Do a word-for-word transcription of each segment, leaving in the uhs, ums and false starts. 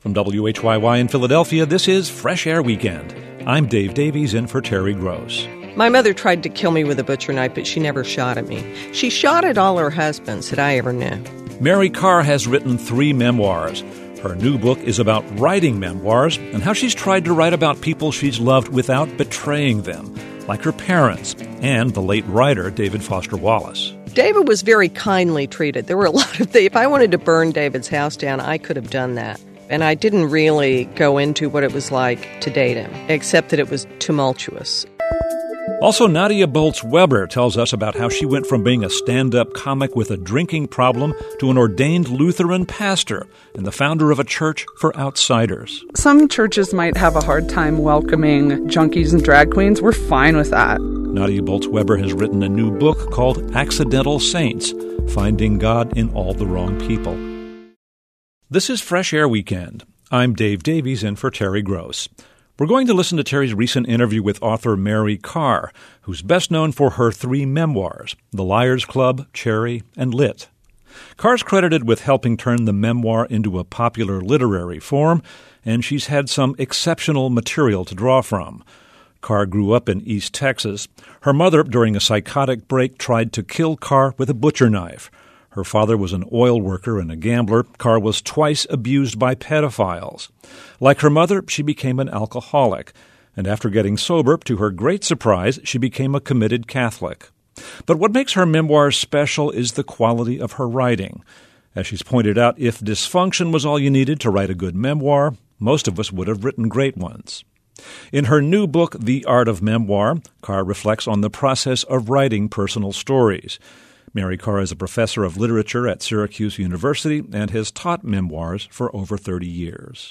From W H Y Y in Philadelphia, this is Fresh Air Weekend. I'm Dave Davies in for Terry Gross. My mother tried to kill me with a butcher knife, but she never shot at me. She shot at all her husbands that I ever knew. Mary Karr has written three memoirs. Her new book is about writing memoirs and how she's tried to write about people she's loved without betraying them, like her parents and the late writer David Foster Wallace. David was very kindly treated. There were a lot of things. If I wanted to burn David's house down, I could have done that. And I didn't really go into what it was like to date him, except that it was tumultuous. Also, Nadia Bolz-Weber tells us about how she went from being a stand-up comic with a drinking problem to an ordained Lutheran pastor and the founder of a church for outsiders. Some churches might have a hard time welcoming junkies and drag queens. We're fine with that. Nadia Bolz-Weber has written a new book called Accidental Saints, Finding God in All the Wrong People. This is Fresh Air Weekend. I'm Dave Davies in for Terry Gross. We're going to listen to Terry's recent interview with author Mary Karr, who's best known for her three memoirs, The Liars Club, Cherry, and Lit. Karr's credited with helping turn the memoir into a popular literary form, and she's had some exceptional material to draw from. Karr grew up in East Texas. Her mother, during a psychotic break, tried to kill Karr with a butcher knife. Her father was an oil worker and a gambler. Karr was twice abused by pedophiles. Like her mother, she became an alcoholic. And after getting sober, to her great surprise, she became a committed Catholic. But what makes her memoirs special is the quality of her writing. As she's pointed out, if dysfunction was all you needed to write a good memoir, most of us would have written great ones. In her new book, The Art of Memoir, Karr reflects on the process of writing personal stories. Mary Karr is a professor of literature at Syracuse University and has taught memoirs for over thirty years.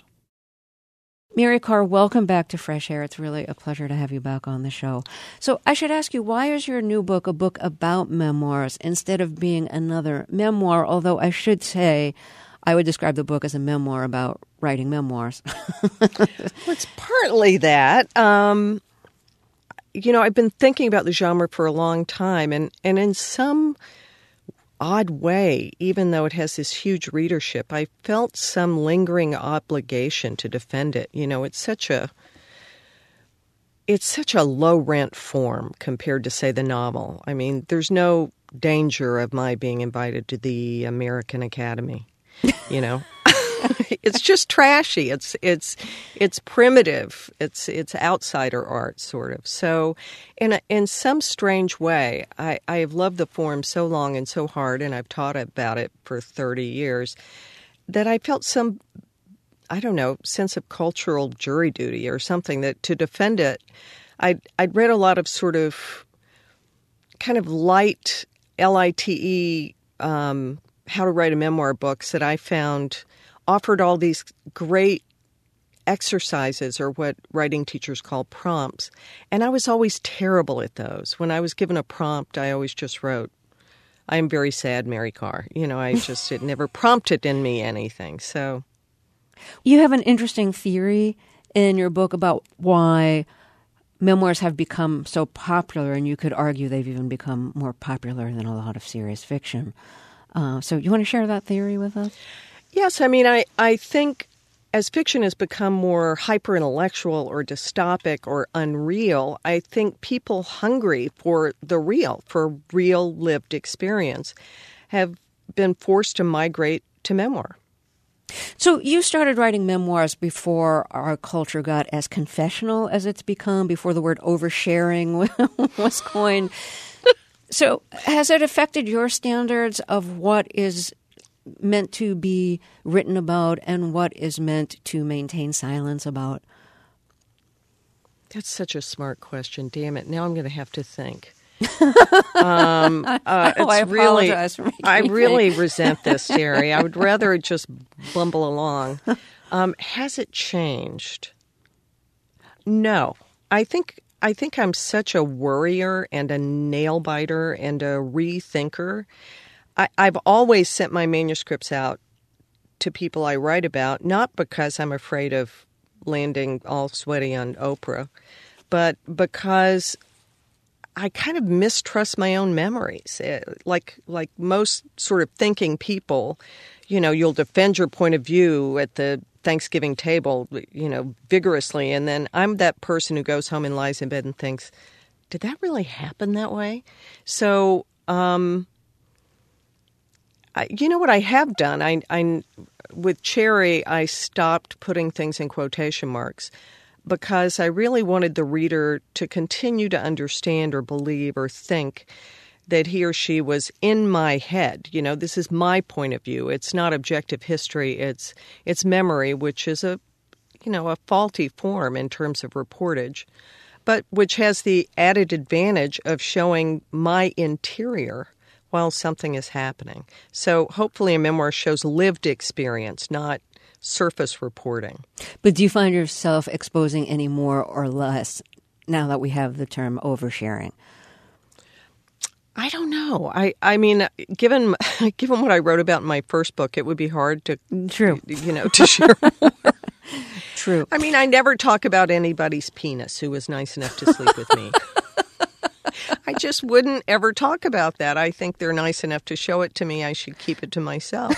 Mary Karr, welcome back to Fresh Air. It's really a pleasure to have you back on the show. So I should ask you, why is your new book a book about memoirs instead of being another memoir? Although I should say I would describe the book as a memoir about writing memoirs. Well, it's partly that. Um, you know, I've been thinking about the genre for a long time, and, and in some odd way, even though it has this huge readership, I felt some lingering obligation to defend it. You know, it's such a it's such a low rent form compared to, say, the novel. I mean, there's no danger of my being invited to the American Academy. You know, it's just trashy. It's it's it's primitive. It's it's outsider art, sort of. So, in a, in some strange way, I, I have loved the form so long and so hard, and I've taught about it for thirty years, that I felt some, I don't know, sense of cultural jury duty or something, that to defend it. I'd, I'd read a lot of sort of kind of light, L I T E, um, how to write a memoir books that I found offered all these great exercises, or what writing teachers call prompts. And I was always terrible at those. When I was given a prompt, I always just wrote, "I am very sad, Mary Karr." You know, I just, it never prompted in me anything. So you have an interesting theory in your book about why memoirs have become so popular, and you could argue they've even become more popular than a lot of serious fiction. Uh, so you want to share that theory with us? Yes. I mean, I, I think as fiction has become more hyper-intellectual or dystopic or unreal, I think people hungry for the real, for real lived experience, have been forced to migrate to memoir. So you started writing memoirs before our culture got as confessional as it's become, before the word oversharing was coined. So has it affected your standards of what is meant to be written about and what is meant to maintain silence about? That's such a smart question. Damn it. Now I'm going to have to think. um, uh, oh, it's I really, apologize for making I me really think. resent this, Terry. I would rather just bumble along. Um, has it changed? No. I think I think I'm such a worrier and a nail biter and a rethinker. I, I've always sent my manuscripts out to people I write about, not because I'm afraid of landing all sweaty on Oprah, but because I kind of mistrust my own memories. Like like most sort of thinking people, you know, you'll defend your point of view at the Thanksgiving table, you know, vigorously. And then I'm that person who goes home and lies in bed and thinks, did that really happen that way? So, um, I, you know what I have done? I, I, with Cherry, I stopped putting things in quotation marks because I really wanted the reader to continue to understand or believe or think that he or she was in my head. You know, this is my point of view. It's not objective history. It's it's memory, which is a, you know, a faulty form in terms of reportage, but which has the added advantage of showing my interior while something is happening. So hopefully a memoir shows lived experience, not surface reporting. But do you find yourself exposing any more or less now that we have the term oversharing? I don't know. I, I mean, given given what I wrote about in my first book, it would be hard to, True. you know, to share more. True. I mean, I never talk about anybody's penis who was nice enough to sleep with me. I just wouldn't ever talk about that. I think they're nice enough to show it to me. I should keep it to myself.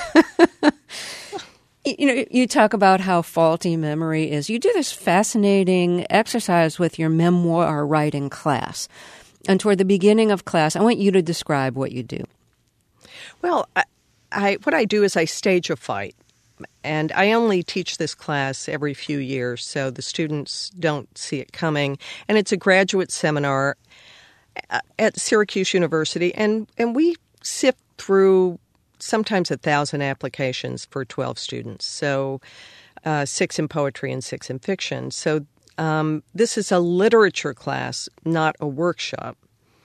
You know, you talk about how faulty memory is. You do this fascinating exercise with your memoir writing class. And toward the beginning of class, I want you to describe what you do. Well, I, I what I do is I stage a fight. And I only teach this class every few years, so the students don't see it coming. And it's a graduate seminar at Syracuse University, and, and we sift through sometimes a thousand applications for twelve students, so uh, six in poetry and six in fiction. So um, this is a literature class, not a workshop.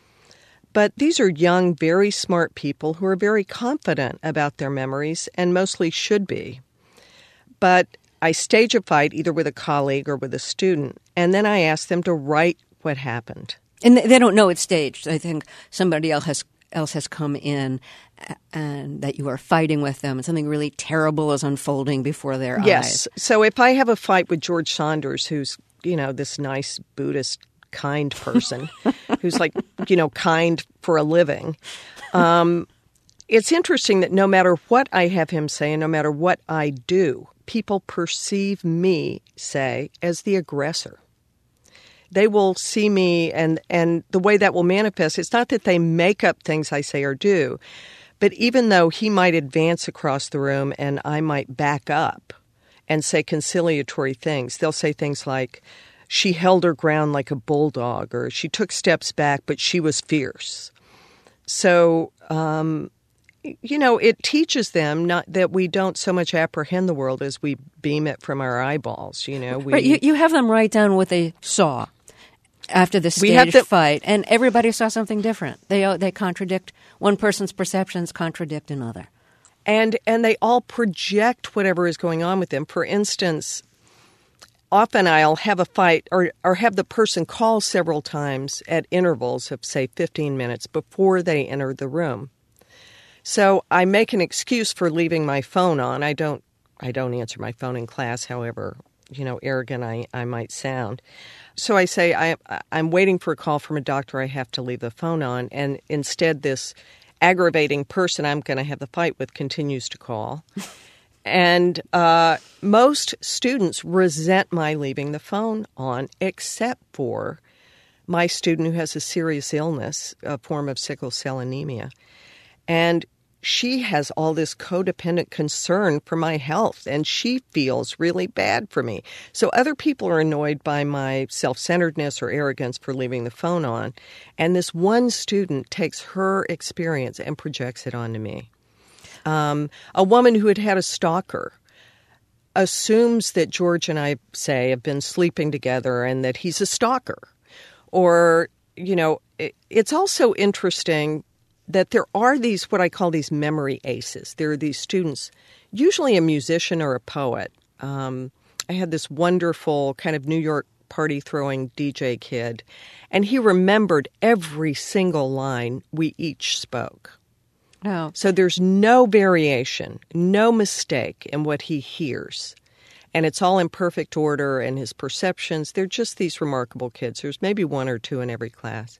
But these are young, very smart people who are very confident about their memories and mostly should be. But I stage a fight either with a colleague or with a student, and then I ask them to write what happened. And they don't know it's staged. I think somebody else has else has come in and that you are fighting with them and something really terrible is unfolding before their yes. eyes. Yes. So if I have a fight with George Saunders, who's, you know, this nice Buddhist kind person who's like, you know, kind for a living, um, it's interesting that no matter what I have him say and no matter what I do, people perceive me, say, as the aggressor. They will see me, and, and the way that will manifest, it's not that they make up things I say or do, but even though he might advance across the room and I might back up and say conciliatory things, they'll say things like, she held her ground like a bulldog, or she took steps back, but she was fierce. So, um, you know, it teaches them not that we don't so much apprehend the world as we beam it from our eyeballs, you know. We, right, you, you have them write down what they saw after the we have staged to, fight, and everybody saw something different. They they contradict, one person's perceptions contradict another. And and they all project whatever is going on with them. For instance, often I'll have a fight or, or have the person call several times at intervals of, say, fifteen minutes before they enter the room. So I make an excuse for leaving my phone on. I don't I don't answer my phone in class, however, you know, arrogant I, I might sound. So I say, I, I'm waiting for a call from a doctor. I have to leave the phone on. And instead, this aggravating person I'm going to have the fight with continues to call. And uh, most students resent my leaving the phone on, except for my student who has a serious illness, a form of sickle cell anemia. And she has all this codependent concern for my health, and she feels really bad for me. So other people are annoyed by my self-centeredness or arrogance for leaving the phone on. And this one student takes her experience and projects it onto me. Um, a woman who had had a stalker assumes that George and I, say, have been sleeping together and that he's a stalker. Or, you know, it, it's also interesting that there are these, what I call these memory aces. There are these students, usually a musician or a poet. Um, I had this wonderful kind of New York party-throwing D J kid, and he remembered every single line we each spoke. Oh. So there's no variation, no mistake in what he hears. And it's all in perfect order, and his perceptions, they're just these remarkable kids. There's maybe one or two in every class.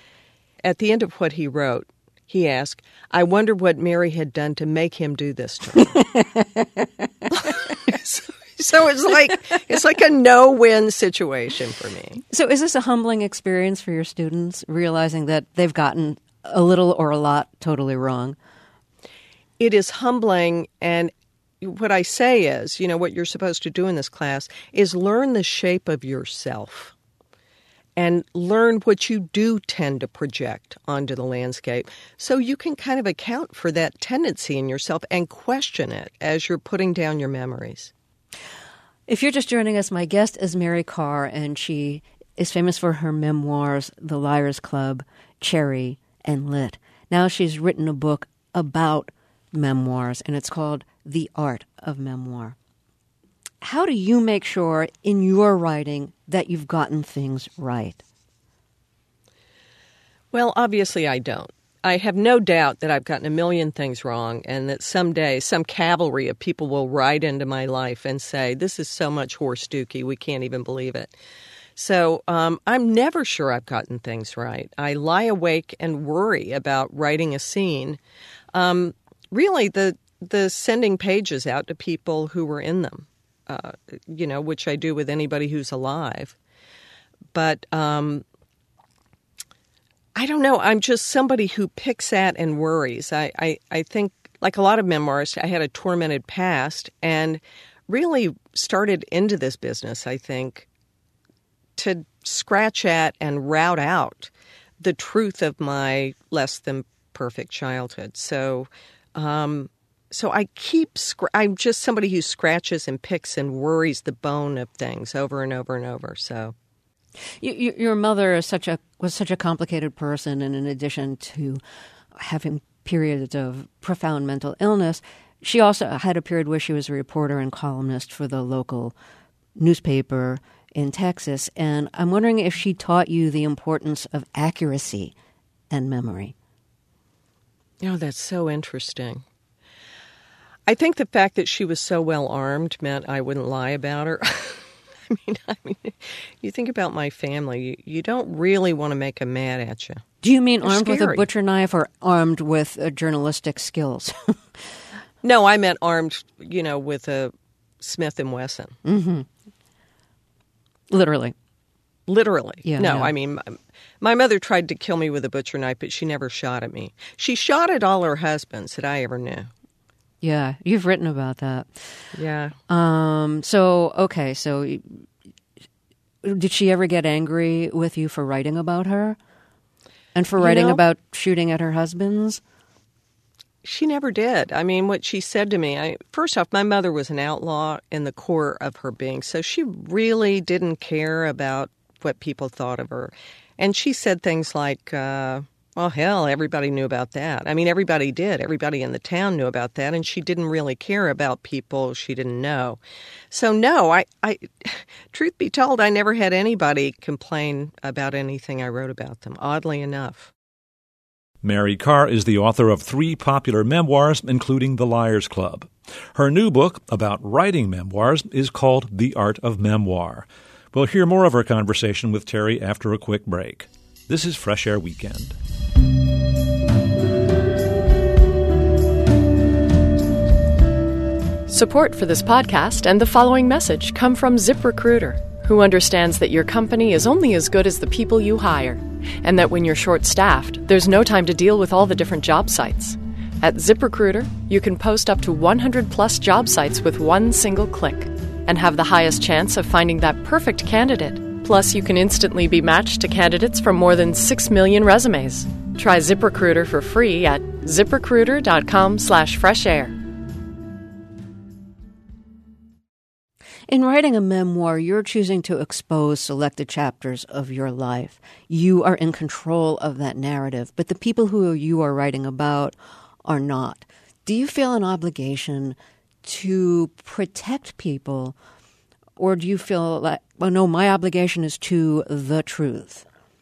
At the end of what he wrote, he asked, I wonder what Mary had done to make him do this to her. so, so it's like it's like a no-win situation for me. So is this a humbling experience for your students, realizing that they've gotten a little or a lot totally wrong? It is humbling, and what I say is, you know, what you're supposed to do in this class is learn the shape of yourself and learn what you do tend to project onto the landscape so you can kind of account for that tendency in yourself and question it as you're putting down your memories. If you're just joining us, my guest is Mary Karr, and she is famous for her memoirs, The Liars Club, Cherry, and Lit. Now she's written a book about memoirs, and it's called The Art of Memoir. How do you make sure in your writing that you've gotten things right? Well, obviously I don't. I have no doubt that I've gotten a million things wrong, and that someday some cavalry of people will ride into my life and say, this is so much horse dookie, we can't even believe it. So um, I'm never sure I've gotten things right. I lie awake and worry about writing a scene. Um, really, the the sending pages out to people who were in them, uh, you know, which I do with anybody who's alive. But um, I don't know. I'm just somebody who picks at and worries. I, I, I think, like a lot of memoirists, I had a tormented past and really started into this business, I think, to scratch at and rout out the truth of my less than perfect childhood. So, um, so I keep, scr- I'm just somebody who scratches and picks and worries the bone of things over and over and over. So, you, you, your mother is such a was such a complicated person, and in addition to having periods of profound mental illness, she also had a period where she was a reporter and columnist for the local newspaper in Texas. And I'm wondering if she taught you the importance of accuracy and memory. Oh, that's so interesting. I think the fact that she was so well armed meant I wouldn't lie about her. I mean, I mean, you think about my family, you, you don't really want to make them mad at you. Do you mean They're armed scary. with a butcher knife or armed with uh, journalistic skills? No, I meant armed, you know, with a Smith and Wesson. Mm-hmm. Literally. Literally. Yeah, no, yeah. I mean, my, my mother tried to kill me with a butcher knife, but she never shot at me. She shot at all her husbands that I ever knew. Yeah, you've written about that. Yeah. Um. So, okay, so did she ever get angry with you for writing about her? And for You writing know, about shooting at her husbands? She never did. I mean, what she said to me, I, first off, my mother was an outlaw in the core of her being, so she really didn't care about what people thought of her. And she said things like, uh, well, hell, everybody knew about that. I mean, everybody did. Everybody in the town knew about that, and she didn't really care about people she didn't know. So, no, I, I, truth be told, I never had anybody complain about anything I wrote about them, oddly enough. Mary Karr is the author of three popular memoirs, including The Liars Club. Her new book about writing memoirs is called The Art of Memoir. We'll hear more of our conversation with Terry after a quick break. This is Fresh Air Weekend. Support for this podcast and the following message come from ZipRecruiter, who understands that your company is only as good as the people you hire, and that when you're short-staffed, there's no time to deal with all the different job sites. At ZipRecruiter, you can post up to one hundred plus job sites with one single click and have the highest chance of finding that perfect candidate. Plus, you can instantly be matched to candidates from more than six million resumes. Try ZipRecruiter for free at ZipRecruiter.com slash fresh air. In writing a memoir, you're choosing to expose selected chapters of your life. You are in control of that narrative, but the people who you are writing about are not. Do you feel an obligation to protect people, or do you feel like, well, no, my obligation is to the truth?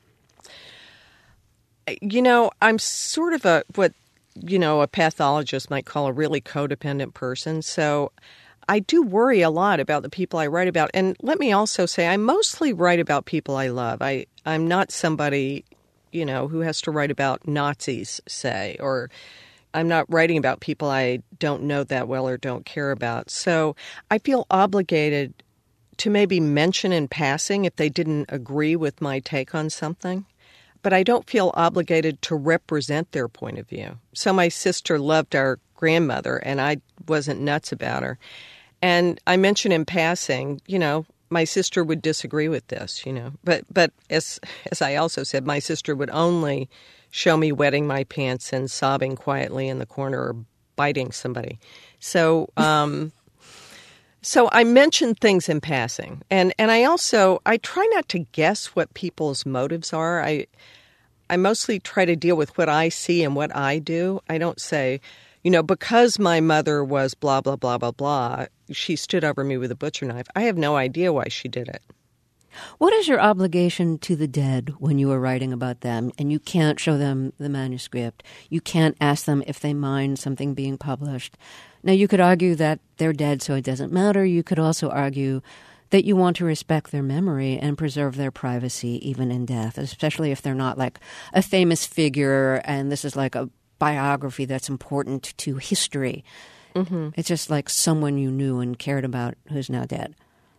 You know, I'm sort of a, what, you know, a pathologist might call a really codependent person, so I do worry a lot about the people I write about. And let me also say, I mostly write about people I love. I, I'm not somebody, you know, who has to write about Nazis, say, or, I'm not writing about people I don't know that well or don't care about. So I feel obligated to maybe mention in passing if they didn't agree with my take on something. But I don't feel obligated to represent their point of view. So my sister loved our grandmother, and I wasn't nuts about her. And I mentioned in passing, you know, my sister would disagree with this, you know. But but as as I also said, my sister would only show me wetting my pants and sobbing quietly in the corner or biting somebody. So um, so I mentioned things in passing. And and I also, I try not to guess what people's motives are. I I mostly try to deal with what I see and what I do. I don't say, you know, because my mother was blah, blah, blah, blah, blah, she stood over me with a butcher knife. I have no idea why she did it. What is your obligation to the dead when you are writing about them and you can't show them the manuscript? You can't ask them if they mind something being published. Now, you could argue that they're dead, so it doesn't matter. You could also argue that you want to respect their memory and preserve their privacy even in death, especially if they're not like a famous figure and this is like a biography that's important to history. Mm-hmm. It's just like someone you knew and cared about who's now dead.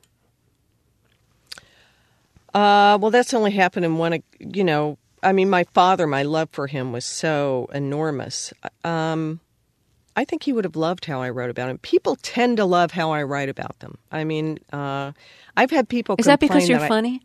Uh, well, that's only happened in one, you know, I mean, my father, my love for him was so enormous. Um, I think he would have loved how I wrote about him. People tend to love how I write about them. I mean, uh, I've had people Is complain that because you're that funny?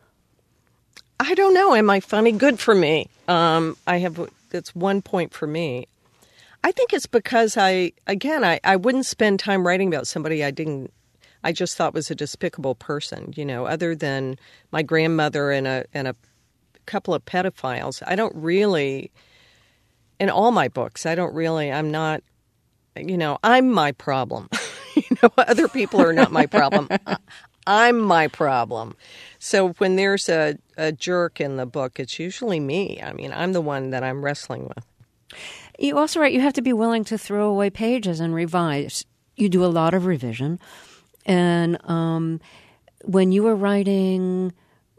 I, I don't know. Am I funny? Good for me. Um, I have, that's one point for me. I think it's because I, again, I, I wouldn't spend time writing about somebody I didn't, I just thought was a despicable person, you know, other than my grandmother and a and a couple of pedophiles. I don't really, in all my books, I don't really, I'm not, you know, I'm my problem. You know, other people are not my problem. I'm my problem. So when there's a, a jerk in the book, it's usually me. I mean, I'm the one that I'm wrestling with. You also write you have to be willing to throw away pages and revise. You do a lot of revision. And um, when you were writing,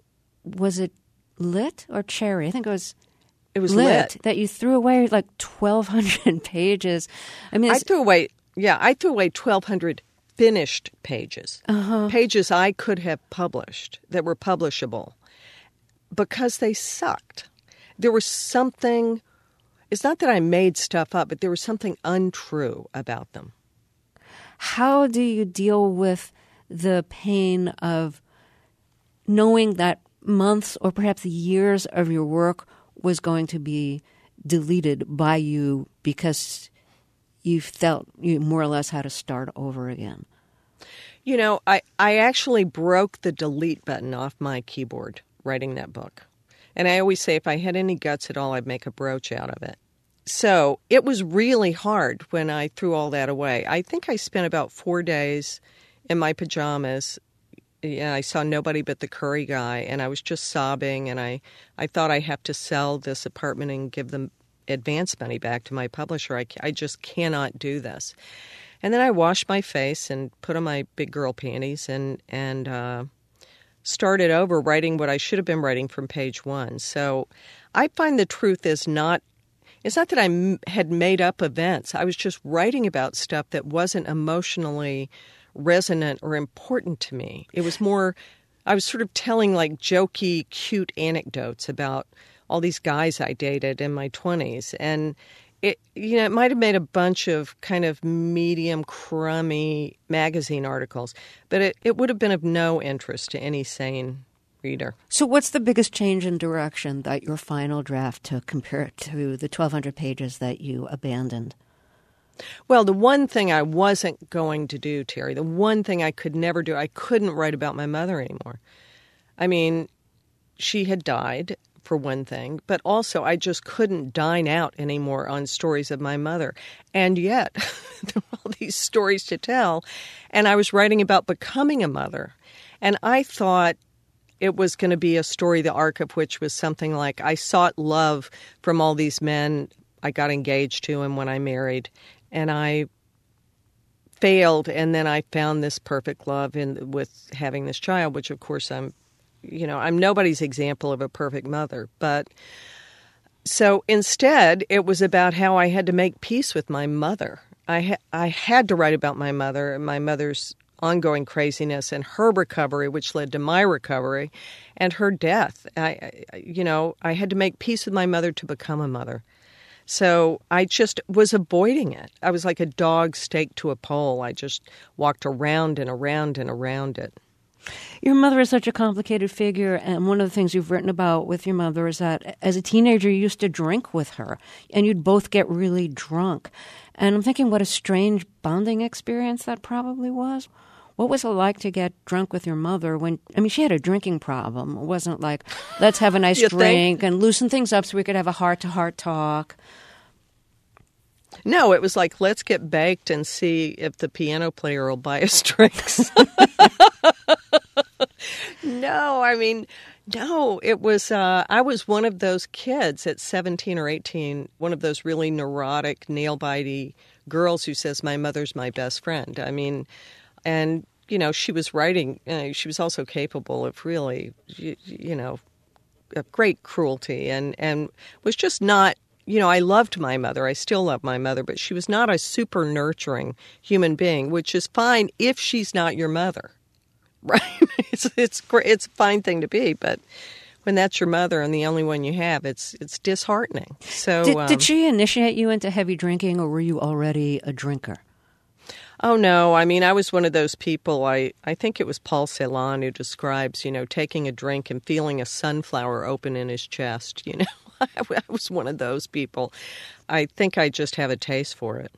was it Lit or Cherry? I think it was It was Lit, Lit. that you threw away like twelve hundred pages. I mean, I it's, threw away, yeah, I threw away twelve hundred finished pages, uh-huh. pages I could have published that were publishable because they sucked. There was something, it's not that I made stuff up, but there was something untrue about them. How do you deal with the pain of knowing that months or perhaps years of your work was going to be deleted by you because you felt you more or less had to start over again? You know, I, I actually broke the delete button off my keyboard writing that book. And I always say if I had any guts at all, I'd make a brooch out of it. So it was really hard when I threw all that away. I think I spent about four days in my pajamas. Yeah, I saw nobody but the curry guy, and I was just sobbing, and I, I thought I have to sell this apartment and give them advance money back to my publisher. I, I just cannot do this. And then I washed my face and put on my big girl panties and, and uh, started over writing what I should have been writing from page one. So I find the truth is not It's not that I m- had made up events. I was just writing about stuff that wasn't emotionally resonant or important to me. It was more, I was sort of telling like jokey, cute anecdotes about all these guys I dated in my twenties. And it, you know, it might have made a bunch of kind of medium, crummy magazine articles, but it, it would have been of no interest to any sane reader. So what's the biggest change in direction that your final draft took compared to the twelve hundred pages that you abandoned? Well, the one thing I wasn't going to do, Terry, the one thing I could never do, I couldn't write about my mother anymore. I mean, she had died, for one thing, but also I just couldn't dine out anymore on stories of my mother. And yet, there were all these stories to tell, and I was writing about becoming a mother. And I thought it was going to be a story, the arc of which was something like I sought love from all these men I got engaged to and when I married, and I failed, and then I found this perfect love in with having this child, which of course I'm, you know, I'm nobody's example of a perfect mother, but So instead, it was about how I had to make peace with my mother. I, ha- I had to write about my mother and my mother's ongoing craziness and her recovery, which led to my recovery, and her death. I, I, you know, I had to make peace with my mother to become a mother. So I just was avoiding it. I was like a dog staked to a pole. I just walked around and around and around it. Your mother is such a complicated figure, and one of the things you've written about with your mother is that as a teenager you used to drink with her, and you'd both get really drunk. And I'm thinking what a strange bonding experience that probably was. What was it like to get drunk with your mother when, I mean, she had a drinking problem. It wasn't like, let's have a nice drink think? and loosen things up so we could have a heart-to-heart talk. No, it was like, let's get baked and see if the piano player will buy us drinks. No, I mean, no, it was, uh, I was one of those kids at seventeen or eighteen, one of those really neurotic, nail-bitey girls who says, my mother's my best friend. I mean, and, you know, she was writing, uh, she was also capable of really, you, you know, of great cruelty and, and was just not, you know, I loved my mother. I still love my mother, but she was not a super nurturing human being, which is fine if she's not your mother, right? it's it's it's a fine thing to be, but when that's your mother and the only one you have, it's it's disheartening. So, did, um, did she initiate you into heavy drinking, or were you already a drinker? Oh, no. I mean, I was one of those people, I, I think it was Paul Celan who describes, you know, taking a drink and feeling a sunflower open in his chest, you know. I was one of those people. I think I just have a taste for it.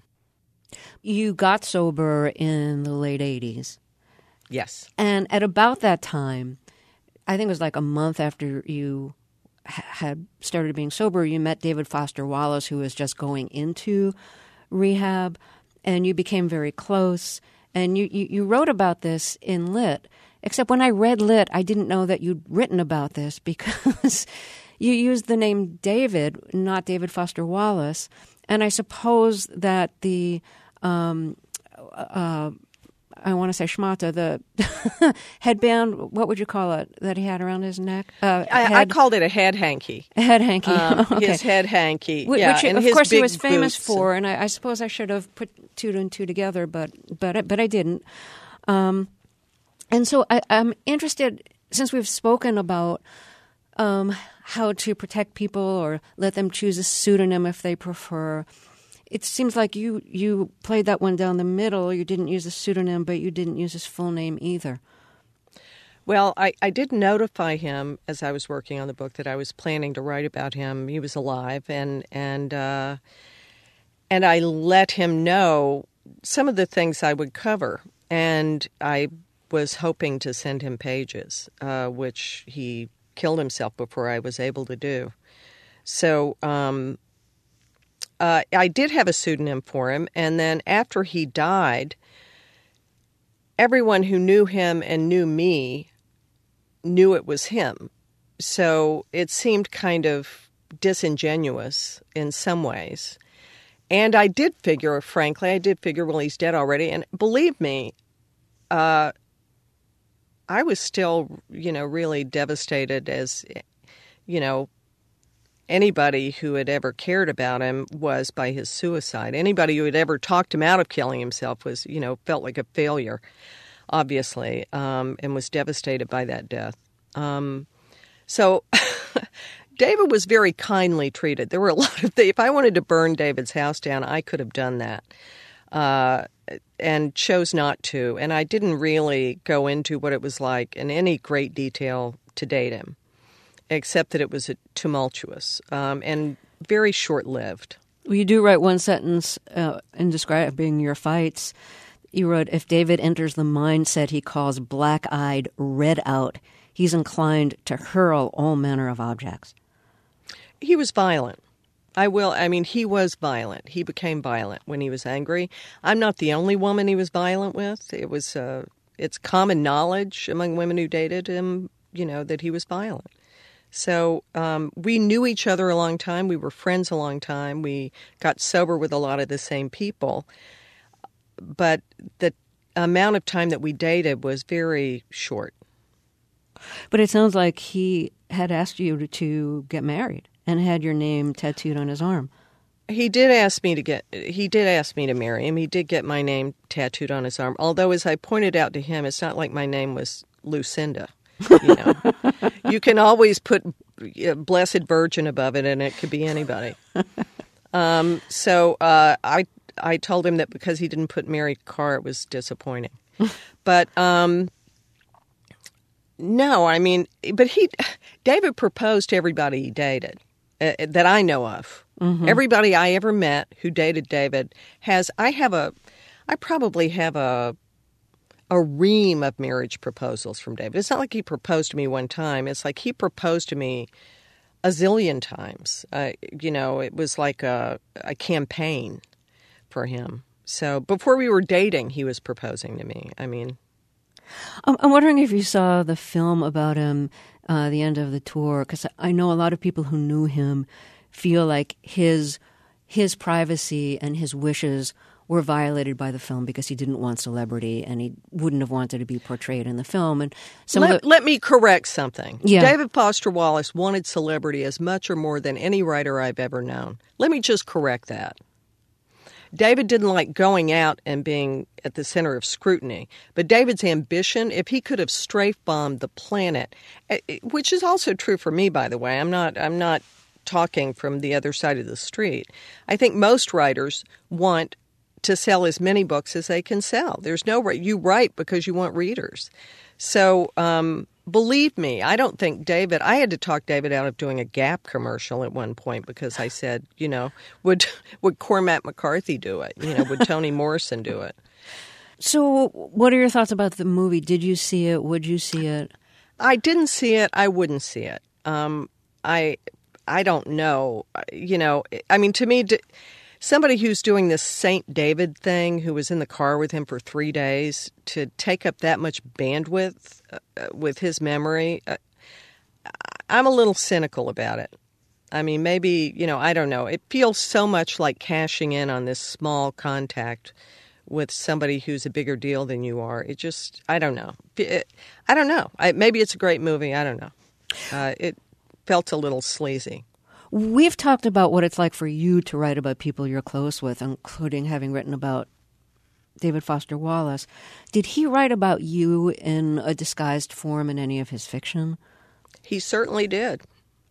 You got sober in the late eighties. Yes. And at about that time, I think it was like a month after you ha- had started being sober, you met David Foster Wallace, who was just going into rehab, and you became very close. And you, you, you wrote about this in Lit, except when I read Lit, I didn't know that you'd written about this because you used the name David, not David Foster Wallace. And I suppose that the, um, uh, I want to say schmata, the headband, what would you call it, that he had around his neck? Uh, I, head, I called it a head hanky. A head hanky. Um, okay. His head hanky. Which, yeah, which and of his course he big was famous boots. for, and I, I suppose I should have put two and two together, but but but I didn't. Um, and so I, I'm interested, since we've spoken about um, how to protect people or let them choose a pseudonym if they prefer. It seems like you, you played that one down the middle. You didn't use a pseudonym, but you didn't use his full name either. Well, I, I did notify him as I was working on the book that I was planning to write about him. He was alive, and and uh, and I let him know some of the things I would cover. And I was hoping to send him pages, uh, which he killed himself before I was able to do. So um, uh, I did have a pseudonym for him, and then after he died, everyone who knew him and knew me knew it was him. So it seemed kind of disingenuous in some ways. And I did figure, frankly, I did figure, well, he's dead already. And believe me, uh, I was still, you know, really devastated as, you know, anybody who had ever cared about him was by his suicide. Anybody who had ever talked him out of killing himself was, you know, felt like a failure, obviously, um, and was devastated by that death. Um, so David was very kindly treated. There were a lot of things. If I wanted to burn David's house down, I could have done that, uh, and chose not to. And I didn't really go into what it was like in any great detail to date him, except that it was tumultuous um, and very short-lived. Well, you do write one sentence uh, in describing your fights. You wrote, if David enters the mindset he calls black-eyed, red-out, he's inclined to hurl all manner of objects. He was violent. I will, I mean, he was violent. He became violent when he was angry. I'm not the only woman he was violent with. It was, uh, it's common knowledge among women who dated him, you know, that he was violent. So um, we knew each other a long time. We were friends a long time. We got sober with a lot of the same people. But the amount of time that we dated was very short. But it sounds like he had asked you to, to get married. and had your name tattooed on his arm. He did ask me to get. He did ask me to marry him. He did get my name tattooed on his arm. Although, as I pointed out to him, it's not like my name was Lucinda. You know, you can always put Blessed Virgin above it, and it could be anybody. Um, so uh, I I told him that because he didn't put Mary Carr, it was disappointing. But um, no, I mean, but he David proposed to everybody he dated uh, that I know of. Mm-hmm. Everybody I ever met who dated David has. I have a. I probably have a. a ream of marriage proposals from David. It's not like he proposed to me one time. It's like he proposed to me a zillion times. Uh, you know, it was like a, a campaign for him. So before we were dating, he was proposing to me. I mean... I'm wondering if you saw the film about him, uh, the end of the tour, because I know a lot of people who knew him feel like his his privacy and his wishes were violated by the film because he didn't want celebrity and he wouldn't have wanted to be portrayed in the film. And some let, of the, let me correct something. Yeah. David Foster Wallace wanted celebrity as much or more than any writer I've ever known. Let me just correct that. David didn't like going out and being at the center of scrutiny. But David's ambition, if he could have strafe-bombed the planet, which is also true for me, by the way. I'm not, I'm not talking from the other side of the street. I think most writers want to sell as many books as they can sell. There's no right. You write because you want readers. So um, believe me, I don't think David, I had to talk David out of doing a Gap commercial at one point because I said, you know, would would Cormac McCarthy do it? You know, would Toni Morrison do it? So what are your thoughts about the movie? Did you see it? Would you see it? I didn't see it. I wouldn't see it. Um, I I don't know. You know, I mean, to me... Somebody who's doing this Saint David thing, who was in the car with him for three days, to take up that much bandwidth uh, with his memory, uh, I'm a little cynical about it. I mean, maybe, you know, I don't know. It feels so much like cashing in on this small contact with somebody who's a bigger deal than you are. It just, I don't know. It, I don't know. I, maybe it's a great movie. I don't know. Uh, it felt a little sleazy. We've talked about what it's like for you to write about people you're close with, including having written about David Foster Wallace. Did he write about you in a disguised form in any of his fiction? He certainly did.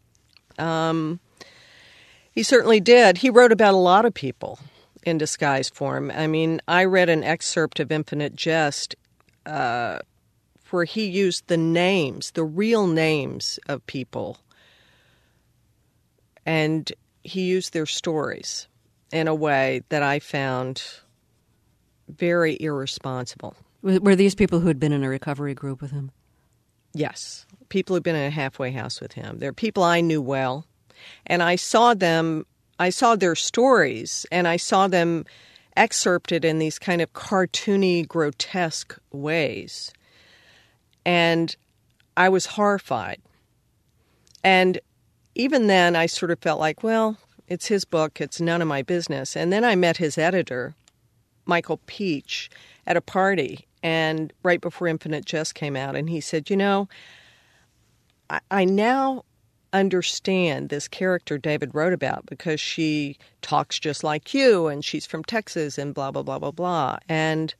Um, he certainly did. He wrote about a lot of people in disguised form. I mean, I read an excerpt of Infinite Jest uh, where he used the names, the real names of people, and he used their stories in a way that I found very irresponsible. Were these people who had been in a recovery group with him? Yes. People who'd been in a halfway house with him. They're people I knew well. And I saw them, I saw their stories, and I saw them excerpted in these kind of cartoony, grotesque ways. And I was horrified. And even then, I sort of felt like, well, it's his book. It's none of my business. And then I met his editor, Michael Peach, at a party, and right before Infinite Jest came out. And he said, you know, I, I now understand this character David wrote about because she talks just like you, and she's from Texas, and blah, blah, blah, blah, blah. And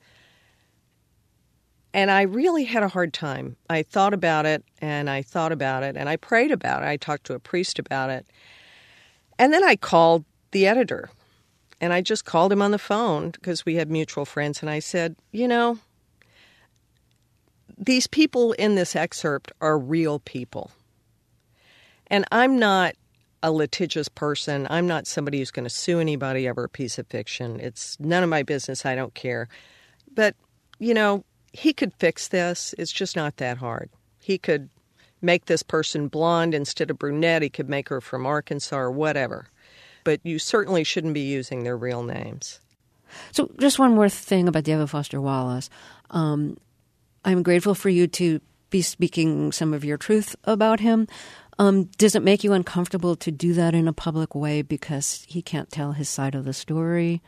And I really had a hard time. I thought about it, and I thought about it, and I prayed about it. I talked to a priest about it. And then I called the editor, and I just called him on the phone because we had mutual friends, and I said, you know, these people in this excerpt are real people. And I'm not a litigious person. I'm not somebody who's going to sue anybody over a piece of fiction. It's none of my business. I don't care. But, you know, he could fix this. It's just not that hard. He could make this person blonde instead of brunette. He could make her from Arkansas or whatever. But you certainly shouldn't be using their real names. So just one more thing about David Foster Wallace. Um, I'm grateful for you to be speaking some of your truth about him. Um, does it make you uncomfortable to do that in a public way because he can't tell his side of the story?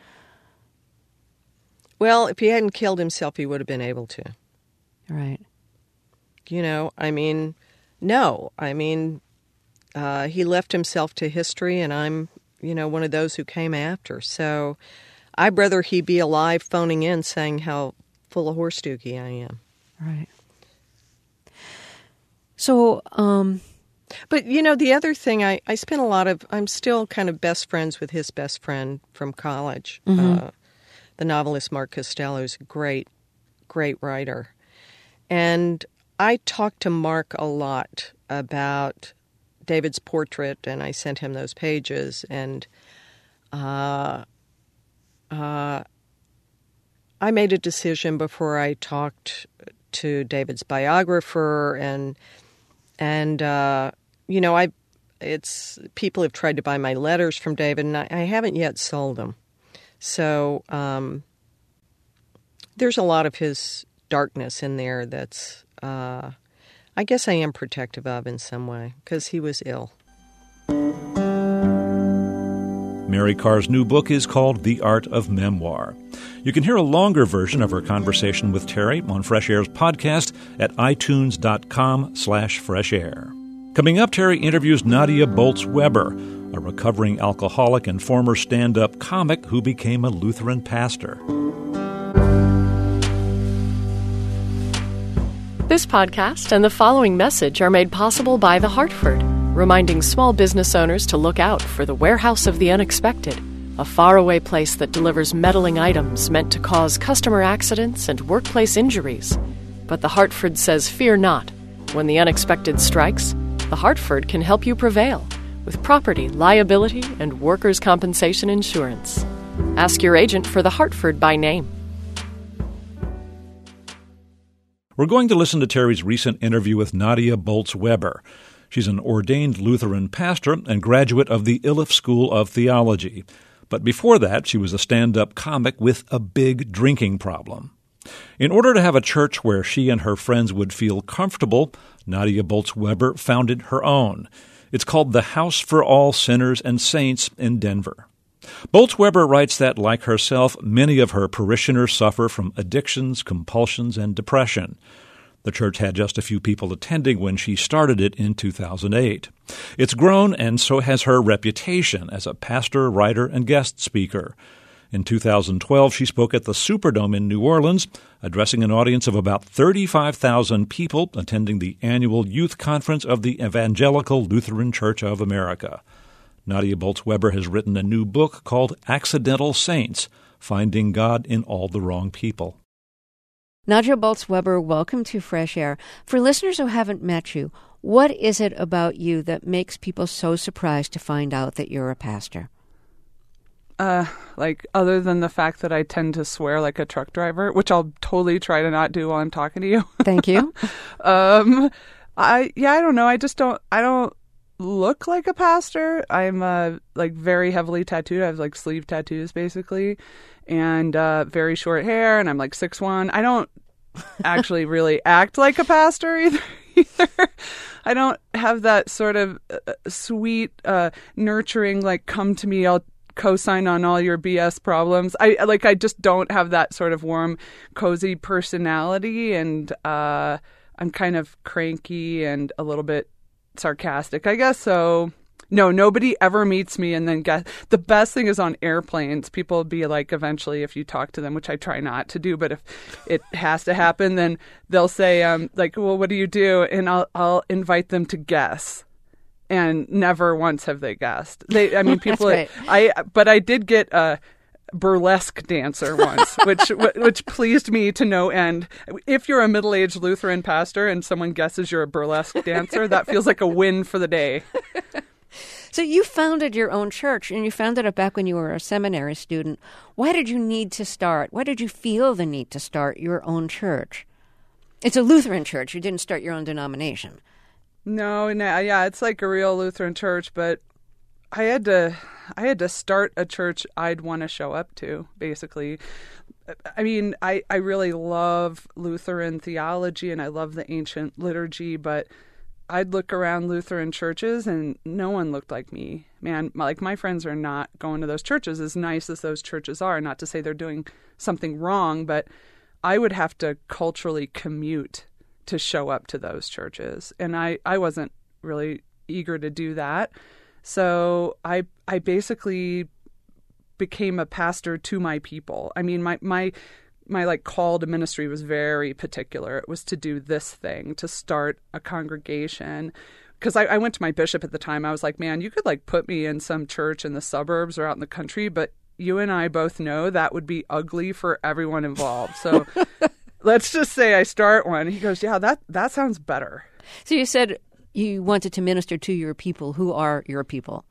Well, if he hadn't killed himself, he would have been able to. Right. You know, I mean, no. I mean, uh, he left himself to history, and I'm, you know, one of those who came after. So I'd rather he be alive phoning in saying how full of horse dookie I am. Right. So, um... But, you know, the other thing, I, I spent a lot of, I'm still kind of best friends with his best friend from college. Mm-hmm. Uh, the novelist Mark Costello is a great, great writer. And I talked to Mark a lot about David's portrait, and I sent him those pages. And uh, uh, I made a decision before I talked to David's biographer, and and uh, you know, I it's people have tried to buy my letters from David, and I, I haven't yet sold them. So um, there's a lot of his darkness in there that's, uh, I guess I am protective of in some way, because he was ill. Mary Karr's new book is called The Art of Memoir. You can hear a longer version of her conversation with Terry on Fresh Air's podcast at itunes.com slash fresh air. Coming up, Terry interviews Nadia Bolz-Weber, a recovering alcoholic and former stand-up comic who became a Lutheran pastor. This podcast and the following message are made possible by The Hartford, reminding small business owners to look out for the warehouse of the unexpected, a faraway place that delivers meddling items meant to cause customer accidents and workplace injuries. But The Hartford says, fear not. When the unexpected strikes, The Hartford can help you prevail with property, liability, and workers' compensation insurance. Ask your agent for The Hartford by name. We're going to listen to Terry's recent interview with Nadia Bolz-Weber. She's an ordained Lutheran pastor and graduate of the Iliff School of Theology. But before that, she was a stand-up comic with a big drinking problem. In order to have a church where she and her friends would feel comfortable, Nadia Bolz-Weber founded her own. It's called the House for All Sinners and Saints in Denver. Bolz-Weber writes that, like herself, many of her parishioners suffer from addictions, compulsions, and depression. The church had just a few people attending when she started it in two thousand eight. It's grown, and so has her reputation as a pastor, writer, and guest speaker. In two thousand twelve, she spoke at the Superdome in New Orleans, addressing an audience of about thirty-five thousand people attending the annual youth conference of the Evangelical Lutheran Church of America. Nadia Bolz-Weber has written a new book called Accidental Saints, Finding God in All the Wrong People. Nadia Bolz-Weber, welcome to Fresh Air. For listeners who haven't met you, what is it about you that makes people so surprised to find out that you're a pastor? Uh, like, other than the fact that I tend to swear like a truck driver, which I'll totally try to not do while I'm talking to you. Thank you. um, I, yeah, I don't know. I just don't, I don't look like a pastor. I'm, uh, like very heavily tattooed. I have like sleeve tattoos basically, and, uh, very short hair, and I'm like six one. I don't actually really act like a pastor either. either. I don't have that sort of uh, sweet, uh, nurturing, like, come to me, I'll co-sign on all your B S problems. I like, I just don't have that sort of warm, cozy personality, and uh, I'm kind of cranky and a little bit sarcastic, I guess. So no, nobody ever meets me and then guess. The best thing is on airplanes. People will be like, eventually, if you talk to them, which I try not to do, but if it has to happen, then they'll say, um, like, well, what do you do? And I'll I'll invite them to guess. And never once have they guessed. They, I mean, people. Right. I, but I did get a burlesque dancer once, which which pleased me to no end. If you're a middle-aged Lutheran pastor and someone guesses you're a burlesque dancer, that feels like a win for the day. So you founded your own church, and you founded it back when you were a seminary student. Why did you need to start? Why did you feel the need to start your own church? It's a Lutheran church. You didn't start your own denomination. No, no, yeah, it's like a real Lutheran church, but I had to, I had to start a church I'd want to show up to, basically. I mean, I, I really love Lutheran theology and I love the ancient liturgy, but I'd look around Lutheran churches and no one looked like me. Man, like my friends are not going to those churches, as nice as those churches are. Not to say they're doing something wrong, but I would have to culturally commute to show up to those churches. And I, I wasn't really eager to do that. So I I basically became a pastor to my people. I mean, my my my like call to ministry was very particular. It was to do this thing, to start a congregation. Because I, I went to my bishop at the time. I was like, man, you could like put me in some church in the suburbs or out in the country, but you and I both know that would be ugly for everyone involved. So let's just say I start one. He goes, yeah, that, that sounds better. So you said you wanted to minister to your people. Who are your people?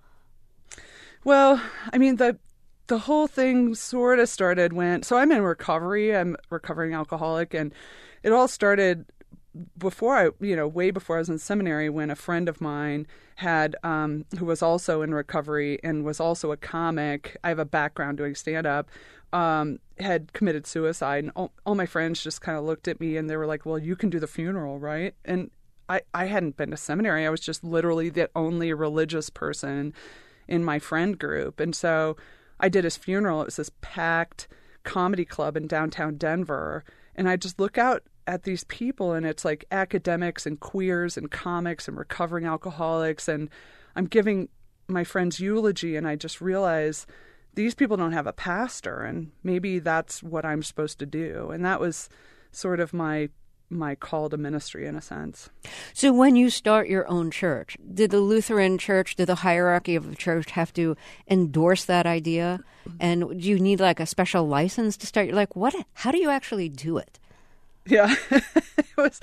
Well, I mean, the the whole thing sort of started when, so I'm in recovery. I'm a recovering alcoholic, and it all started before I, you know, way before I was in seminary, when a friend of mine had, um, who was also in recovery and was also a comic, I have a background doing stand-up, um, had committed suicide. And all, all my friends just kind of looked at me and they were like, well, you can do the funeral, right? And I, I hadn't been to seminary. I was just literally the only religious person in my friend group. And so I did his funeral. It was this packed comedy club in downtown Denver. And I just look out at these people, and it's like academics and queers and comics and recovering alcoholics, and I'm giving my friend's eulogy, and I just realize these people don't have a pastor, and maybe that's what I'm supposed to do. And that was sort of my my call to ministry in a sense. So when you start your own church, did the Lutheran church, did the hierarchy of the church have to endorse that idea? And do you need like a special license to start? You're like, what? How do you actually do it? Yeah, it was,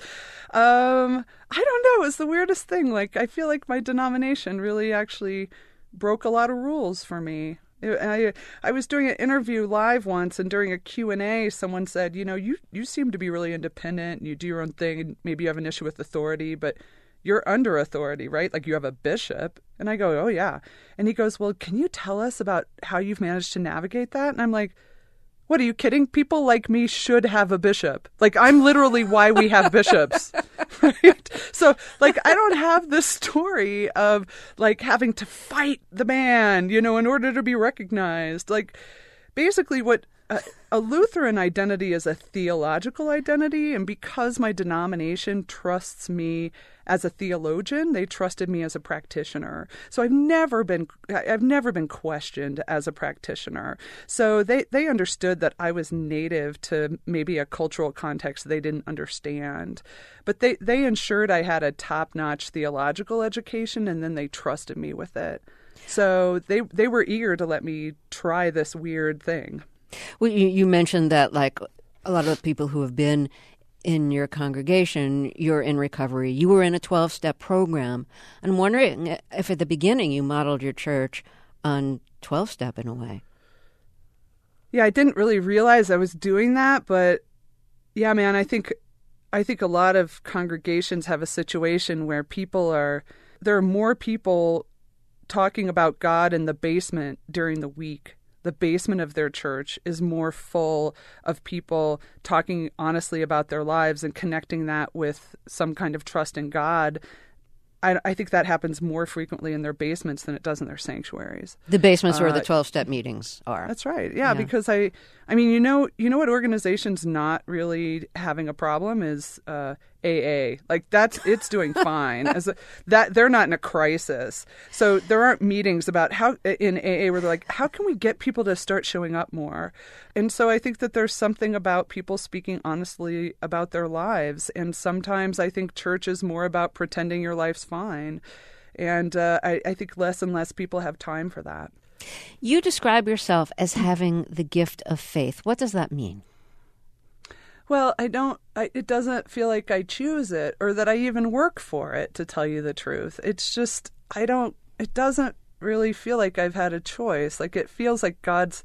um, I don't know. It was the weirdest thing. Like, I feel like my denomination really actually broke a lot of rules for me. I, I was doing an interview live once, and during a Q and A, someone said, you know, you, you seem to be really independent and you do your own thing, and maybe you have an issue with authority, but you're under authority, right? Like, you have a bishop. And I go, oh, yeah. And he goes, well, can you tell us about how you've managed to navigate that? And I'm like, what, are you kidding? People like me should have a bishop. Like, I'm literally why we have bishops. Right? So, like, I don't have this story of, like, having to fight the man, you know, in order to be recognized. Like, basically what a, a Lutheran identity is a theological identity. And because my denomination trusts me as a theologian, they trusted me as a practitioner. So I've never been I've never been questioned as a practitioner. So they, they understood that I was native to maybe a cultural context they didn't understand. But they, they ensured I had a top-notch theological education, and then they trusted me with it. So they they were eager to let me try this weird thing. Well, you, you mentioned that, like, a lot of the people who have been in your congregation, you're in recovery. You were in a twelve-step program. I'm wondering if at the beginning you modeled your church on twelve-step in a way. Yeah, I didn't really realize I was doing that, but yeah, man, I think I think a lot of congregations have a situation where people are, there are more people talking about God in the basement during the week. The basement of their church is more full of people talking honestly about their lives and connecting that with some kind of trust in God. I, I think that happens more frequently in their basements than it does in their sanctuaries. The basements uh, where the twelve-step meetings are. That's right. Yeah, yeah, because I, I mean, you know, you know what organization's not really having a problem is uh, A A. Like, that's, it's doing fine. As a, that they're not in a crisis. So there aren't meetings about how in A A where they're like, how can we get people to start showing up more? And so I think that there's something about people speaking honestly about their lives. And sometimes I think church is more about pretending your life's fine. And uh, I, I think less and less people have time for that. You describe yourself as having the gift of faith. What does that mean? Well, I don't, I, it doesn't feel like I choose it or that I even work for it, to tell you the truth. It's just, I don't, it doesn't really feel like I've had a choice. Like, it feels like God's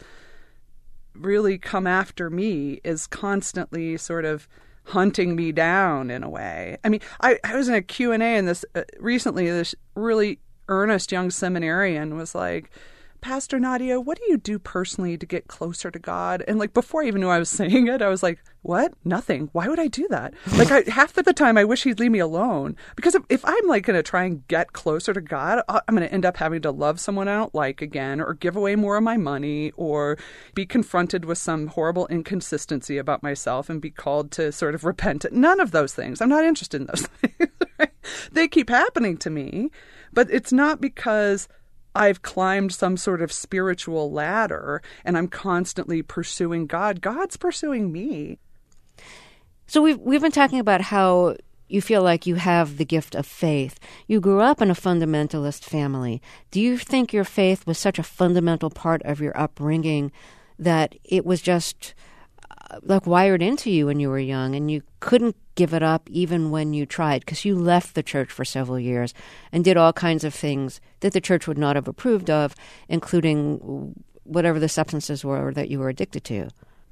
really come after me, is constantly sort of hunting me down in a way. I mean, I, I was in a Q and A and this uh, recently, this really earnest young seminarian was like, Pastor Nadia, what do you do personally to get closer to God? And like, before I even knew I was saying it, I was like, what? Nothing. Why would I do that? Like, I, half of the time I wish he'd leave me alone, because if, if I'm like going to try and get closer to God, I'm going to end up having to love someone I don't like again, or give away more of my money, or be confronted with some horrible inconsistency about myself and be called to sort of repent. None of those things. I'm not interested in those things. Right? they keep happening to me, but it's not because I've climbed some sort of spiritual ladder and I'm constantly pursuing God. God's pursuing me. So we've, we've been talking about how you feel like you have the gift of faith. You grew up in a fundamentalist family. Do you think your faith was such a fundamental part of your upbringing that it was just uh, like wired into you when you were young and you couldn't give it up even when you tried, because you left the church for several years and did all kinds of things that the church would not have approved of, including whatever the substances were that you were addicted to?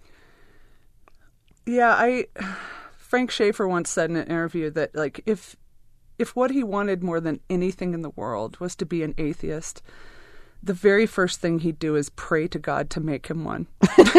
Yeah, I Frank Schaeffer once said in an interview that like if if what he wanted more than anything in the world was to be an atheist, the very first thing he'd do is pray to God to make him one.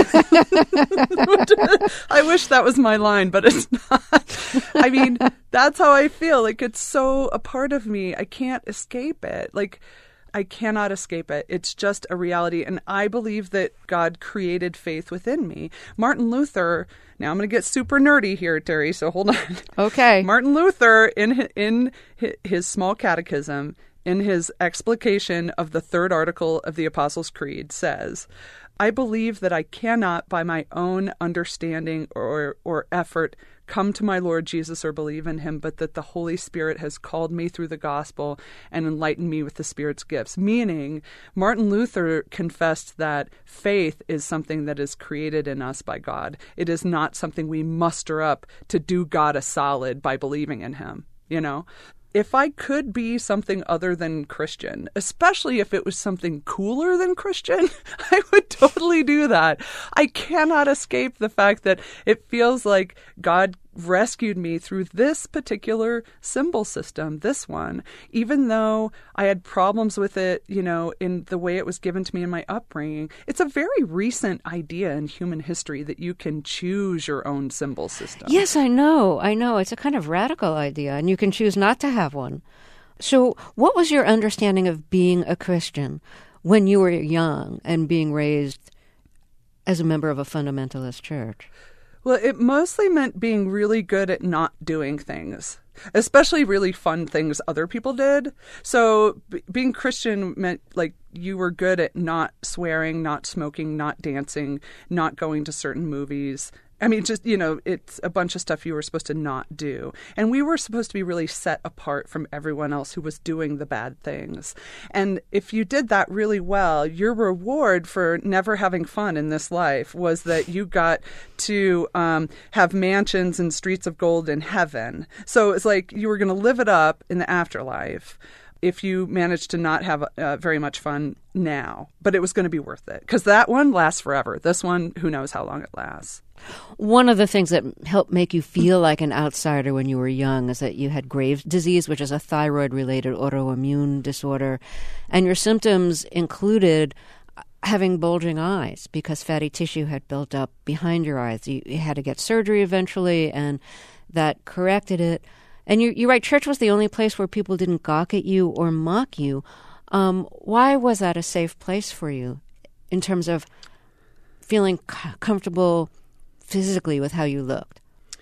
I wish that was my line, but it's not. I mean, that's how I feel. Like, it's so a part of me. I can't escape it. Like, I cannot escape it. It's just a reality. And I believe that God created faith within me. Martin Luther, now I'm going to get super nerdy here, Terry, so hold on. Okay. Martin Luther, in in his small catechism, in his explication of the third article of the Apostles' Creed, says, I believe that I cannot by my own understanding or, or effort come to my Lord Jesus or believe in him, but that the Holy Spirit has called me through the gospel and enlightened me with the Spirit's gifts. Meaning, Martin Luther confessed that faith is something that is created in us by God. It is not something we muster up to do God a solid by believing in him, you know? If I could be something other than Christian, especially if it was something cooler than Christian, I would totally do that. I cannot escape the fact that it feels like God rescued me through this particular symbol system, this one, even though I had problems with it, you know, in the way it was given to me in my upbringing. It's a very recent idea in human history that you can choose your own symbol system. Yes, I know. I know. It's a kind of radical idea, and you can choose not to have one. So what was your understanding of being a Christian when you were young and being raised as a member of a fundamentalist church? Well, it mostly meant being really good at not doing things, especially really fun things other people did. So b- being Christian meant like you were good at not swearing, not smoking, not dancing, not going to certain movies. I mean, just, you know, it's a bunch of stuff you were supposed to not do. And we were supposed to be really set apart from everyone else who was doing the bad things. And if you did that really well, your reward for never having fun in this life was that you got to um, have mansions and streets of gold in heaven. So it's like you were going to live it up in the afterlife if you managed to not have uh, very much fun now. But it was going to be worth it, because that one lasts forever. This one, who knows how long it lasts. One of the things that helped make you feel like an outsider when you were young is that you had Graves' disease, which is a thyroid-related autoimmune disorder, and your symptoms included having bulging eyes because fatty tissue had built up behind your eyes. You, you had to get surgery eventually, and that corrected it. And you, you write, church was the only place where people didn't gawk at you or mock you. Um, why was that a safe place for you in terms of feeling c- comfortable physically with how you looked?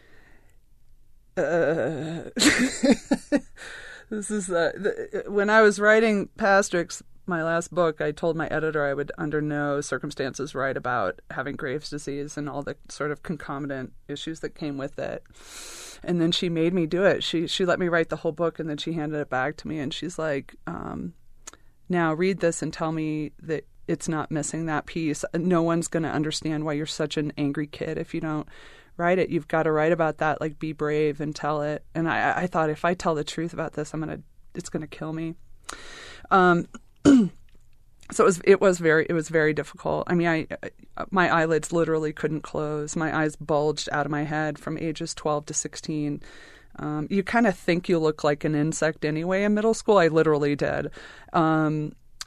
Uh, this is uh, the, when I was writing Pastrix, my last book, I told my editor I would under no circumstances write about having Graves' disease and all the sort of concomitant issues that came with it. And then she made me do it. She she let me write the whole book, and then she handed it back to me, and she's like, um, now read this and tell me that it's not missing that piece. No one's going to understand why you're such an angry kid if you don't write it. You've got to write about that. Like, be brave and tell it. And I, I thought, if I tell the truth about this, I'm gonna, it's gonna kill me. Um, so it was, it was very, it was very difficult. I mean, I, my eyelids literally couldn't close. My eyes bulged out of my head from ages twelve to sixteen. Um, you kind of think you look like an insect anyway in middle school. I literally did. Um,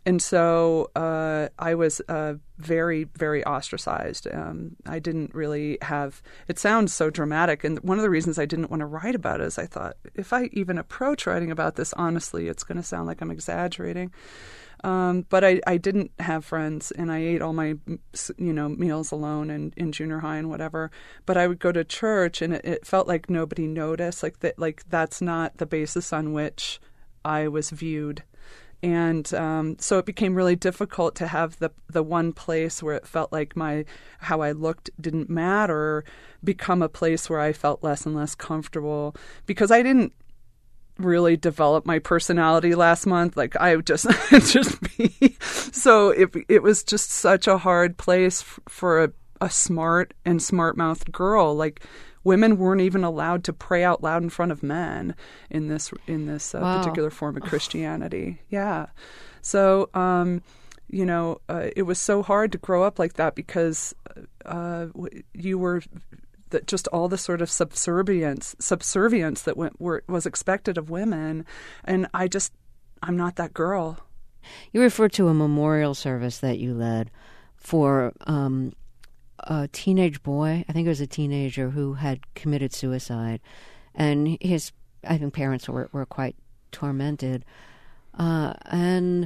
and so uh, I was uh, very, very ostracized. Um, I didn't really have, it sounds so dramatic. And one of the reasons I didn't want to write about it is I thought, if I even approach writing about this honestly, it's going to sound like I'm exaggerating. Um, but I, I didn't have friends, and I ate all my, you know, meals alone in, in junior high and whatever. But I would go to church, and it, it felt like nobody noticed. Like that, like that's not the basis on which I was viewed. And um, so it became really difficult to have the the one place where it felt like my how I looked didn't matter become a place where I felt less and less comfortable, because I didn't really develop my personality last month. Like I would just just be so it it was just such a hard place f- for a, a smart and smart-mouthed girl. Like women weren't even allowed to pray out loud in front of men in this in this uh, Wow. particular form of Christianity. Yeah. So, um, you know, uh, it was so hard to grow up like that, because uh, you were that just all the sort of subservience subservience that went, were, was expected of women. And I just, I'm not that girl. You referred to a memorial service that you led for um, a teenage boy. I think it was a teenager who had committed suicide. And his, I think, parents were, were quite tormented. Uh, and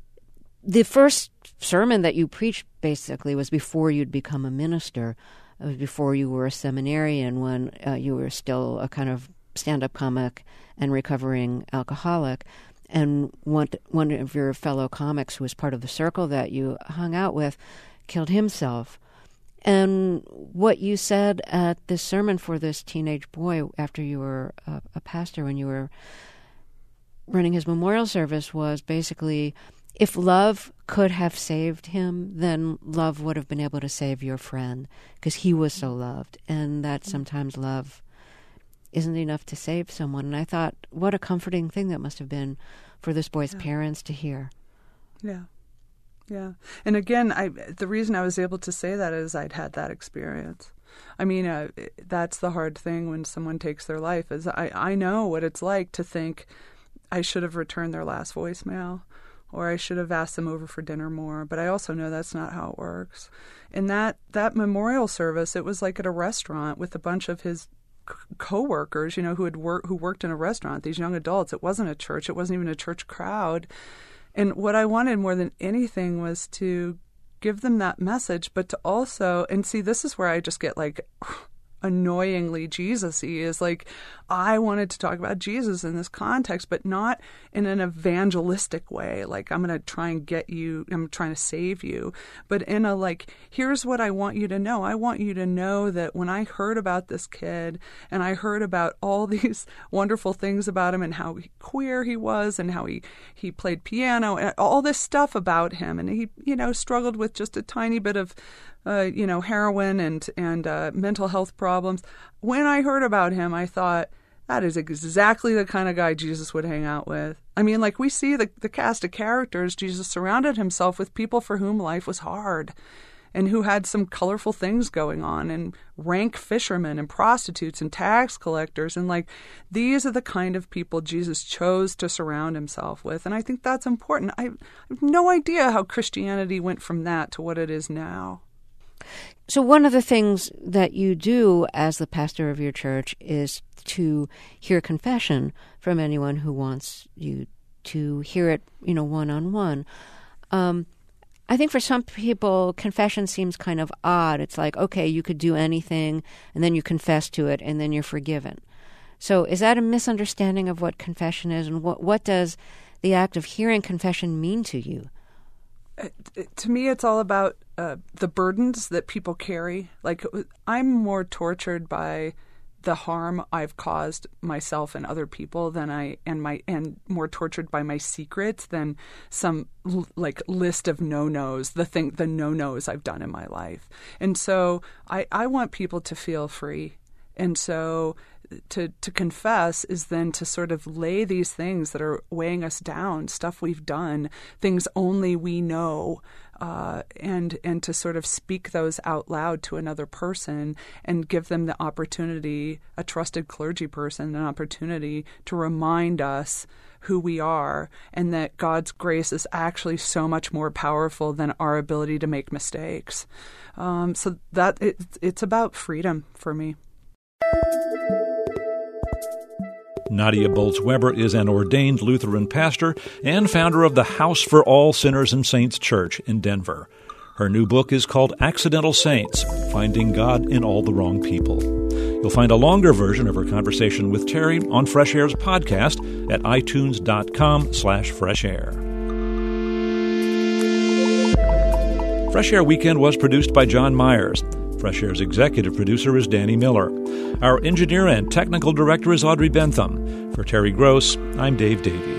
the first sermon that you preached, basically, was before you'd become a minister. It was before you were a seminarian, when uh, you were still a kind of stand-up comic and recovering alcoholic. And one, one of your fellow comics, who was part of the circle that you hung out with, killed himself. And what you said at this sermon for this teenage boy after you were a, a pastor, when you were running his memorial service, was basically, if love could have saved him, then love would have been able to save your friend, because he was so loved. And that sometimes love isn't enough to save someone. And I thought, what a comforting thing that must have been for this boy's Yeah. parents to hear. Yeah. Yeah. And again, I the reason I was able to say that is I'd had that experience. I mean, uh, that's the hard thing when someone takes their life, is I, I know what it's like to think I should have returned their last voicemail, or I should have asked them over for dinner more. But I also know that's not how it works. And that, that memorial service, it was like at a restaurant with a bunch of his co-workers, you know, who had worked, who worked in a restaurant, these young adults. It wasn't a church. It wasn't even a church crowd. And what I wanted more than anything was to give them that message, but to also, and see, this is where I just get like annoyingly Jesus-y, is like, I wanted to talk about Jesus in this context, but not in an evangelistic way. Like, I'm going to try and get you, I'm trying to save you, but in a like, here's what I want you to know. I want you to know that when I heard about this kid, and I heard about all these wonderful things about him, and how queer he was, and how he, he played piano, and all this stuff about him, and he, you know, struggled with just a tiny bit of Uh, you know, heroin and and uh, mental health problems. When I heard about him, I thought, that is exactly the kind of guy Jesus would hang out with. I mean, like, we see the, the cast of characters. Jesus surrounded himself with people for whom life was hard, and who had some colorful things going on, and rank fishermen and prostitutes and tax collectors. And like, these are the kind of people Jesus chose to surround himself with. And I think that's important. I, I have no idea how Christianity went from that to what it is now. So one of the things that you do as the pastor of your church is to hear confession from anyone who wants you to hear it, you know, one-on-one. Um, I think for some people, confession seems kind of odd. It's like, okay, you could do anything, and then you confess to it, and then you're forgiven. So is that a misunderstanding of what confession is, and what, what does the act of hearing confession mean to you? Uh, to me, it's all about uh, the burdens that people carry. Like, I'm more tortured by the harm I've caused myself and other people than I and my and more tortured by my secrets than some l- like list of no-nos, the thing the no-nos I've done in my life. And so I, I want people to feel free. And so to to confess is then to sort of lay these things that are weighing us down, stuff we've done, things only we know, uh, and and to sort of speak those out loud to another person and give them the opportunity, a trusted clergy person, an opportunity to remind us who we are, and that God's grace is actually so much more powerful than our ability to make mistakes. Um, so that it, it's about freedom for me. Nadia Bolz-Weber is an ordained Lutheran pastor and founder of the House for All Sinners and Saints Church in Denver. Her new book is called Accidental Saints, Finding God in All the Wrong People. You'll find a longer version of her conversation with Terry on Fresh Air's podcast at itunes.com slash fresh air. Fresh Air Weekend was produced by John Myers. Fresh Air's executive producer is Danny Miller. Our engineer and technical director is Audrey Bentham. For Terry Gross, I'm Dave Davies.